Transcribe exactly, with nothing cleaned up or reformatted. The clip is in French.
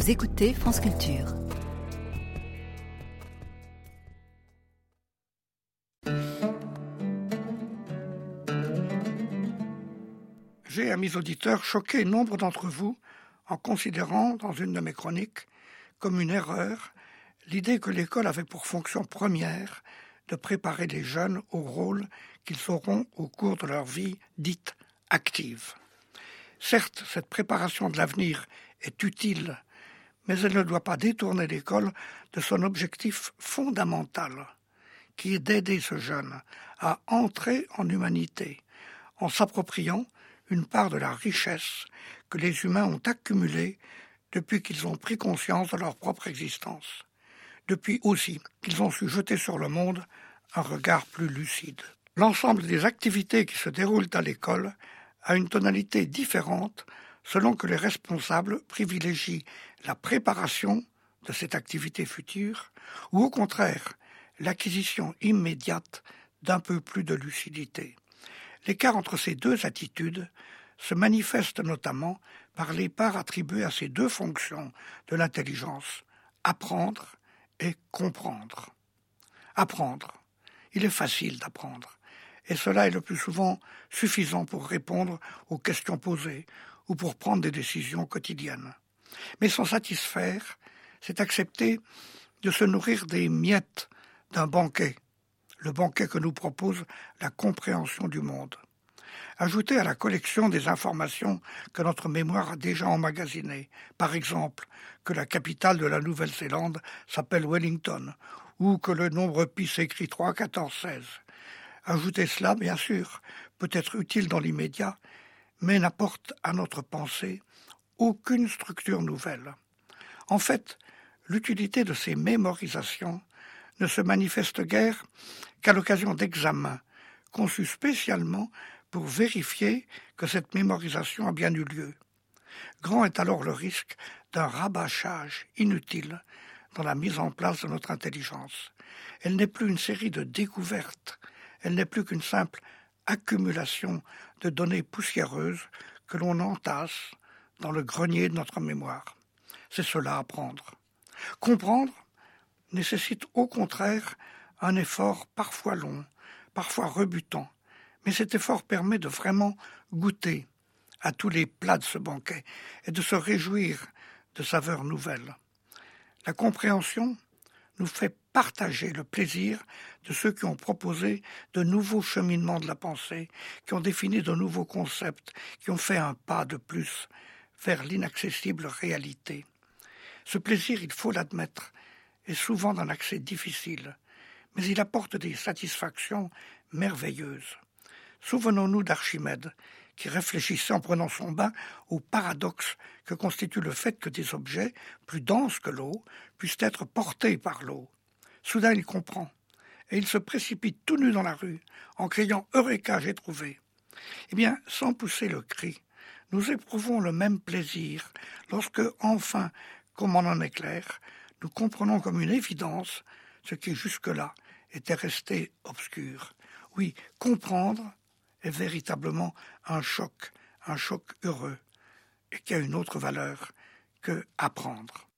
Vous écoutez France Culture. J'ai, amis auditeurs, choqué nombre d'entre vous en considérant, dans une de mes chroniques, comme une erreur, l'idée que l'école avait pour fonction première de préparer les jeunes au rôle qu'ils auront au cours de leur vie dite active. Certes, cette préparation de l'avenir est utile, mais elle ne doit pas détourner l'école de son objectif fondamental, qui est d'aider ce jeune à entrer en humanité, en s'appropriant une part de la richesse que les humains ont accumulée depuis qu'ils ont pris conscience de leur propre existence, depuis aussi qu'ils ont su jeter sur le monde un regard plus lucide. L'ensemble des activités qui se déroulent à l'école a une tonalité différente selon que les responsables privilégient la préparation de cette activité future ou au contraire l'acquisition immédiate d'un peu plus de lucidité. L'écart entre ces deux attitudes se manifeste notamment par les parts attribuées à ces deux fonctions de l'intelligence, apprendre et comprendre. Apprendre. Il est facile d'apprendre, et cela est le plus souvent suffisant pour répondre aux questions posées ou pour prendre des décisions quotidiennes. Mais s'en satisfaire, c'est accepter de se nourrir des miettes d'un banquet, le banquet que nous propose la compréhension du monde. Ajouter à la collection des informations que notre mémoire a déjà emmagasinées, par exemple que la capitale de la Nouvelle-Zélande s'appelle Wellington, ou que le nombre pi s'écrit trois, quatorze, seize. Ajouter cela, bien sûr, peut être utile dans l'immédiat, mais n'apporte à notre pensée aucune structure nouvelle. En fait, l'utilité de ces mémorisations ne se manifeste guère qu'à l'occasion d'examens conçus spécialement pour vérifier que cette mémorisation a bien eu lieu. Grand est alors le risque d'un rabâchage inutile dans la mise en place de notre intelligence. Elle n'est plus une série de découvertes, elle n'est plus qu'une simple accumulation de données poussiéreuses que l'on entasse dans le grenier de notre mémoire. C'est cela apprendre. Comprendre nécessite au contraire un effort parfois long, parfois rebutant, mais cet effort permet de vraiment goûter à tous les plats de ce banquet et de se réjouir de saveurs nouvelles. La compréhension nous fait partager le plaisir de ceux qui ont proposé de nouveaux cheminements de la pensée, qui ont défini de nouveaux concepts, qui ont fait un pas de plus vers l'inaccessible réalité. Ce plaisir, il faut l'admettre, est souvent d'un accès difficile, mais il apporte des satisfactions merveilleuses. Souvenons-nous d'Archimède, qui réfléchissait en prenant son bain au paradoxe que constitue le fait que des objets plus denses que l'eau puissent être portés par l'eau. Soudain, il comprend, et il se précipite tout nu dans la rue, en criant « Eureka, j'ai trouvé !» Eh bien, sans pousser le cri, nous éprouvons le même plaisir lorsque, enfin, comme en un éclair, nous comprenons comme une évidence ce qui jusque-là était resté obscur. Oui, comprendre est véritablement un choc, un choc heureux, et qui a une autre valeur que apprendre.